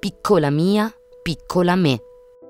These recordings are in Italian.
Piccola mia, piccola me.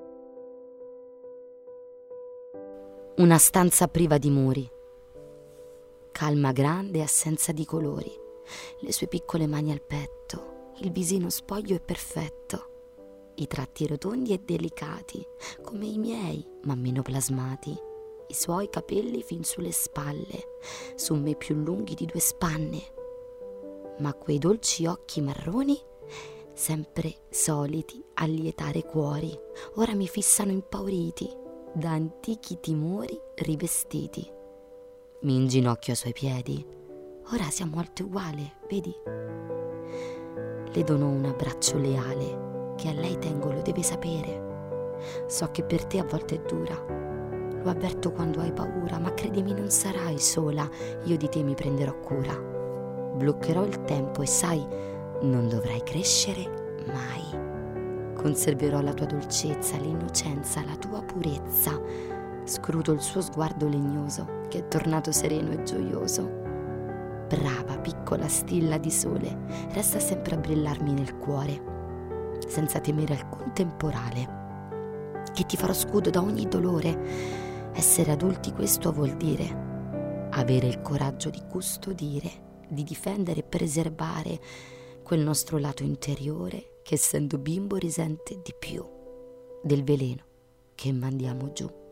Una stanza priva di muri, calma grande e assenza di colori, le sue piccole mani al petto, il visino spoglio e perfetto, i tratti rotondi e delicati, come i miei, ma meno plasmati, i suoi capelli fin sulle spalle, su me più lunghi di 2 spanne, ma quei dolci occhi marroni, sempre soliti a lietare cuori, ora mi fissano impauriti, da antichi timori rivestiti. Mi inginocchio ai suoi piedi, ora siamo alte uguali, vedi? Le dono un abbraccio leale, che a lei tengo, lo deve sapere. So che per te a volte è dura, lo avverto quando hai paura, ma credimi non sarai sola, io di te mi prenderò cura. Bloccherò il tempo e sai, non dovrai crescere mai. Conserverò la tua dolcezza, l'innocenza, la tua purezza. Scruto il suo sguardo legnoso, che è tornato sereno e gioioso. Brava piccola stilla di sole, resta sempre a brillarmi nel cuore, senza temere alcun temporale, che ti farò scudo da ogni dolore. Essere adulti questo vuol dire avere il coraggio di custodire, di difendere e preservare quel nostro lato interiore che essendo bimbo risente di più del veleno che mandiamo giù.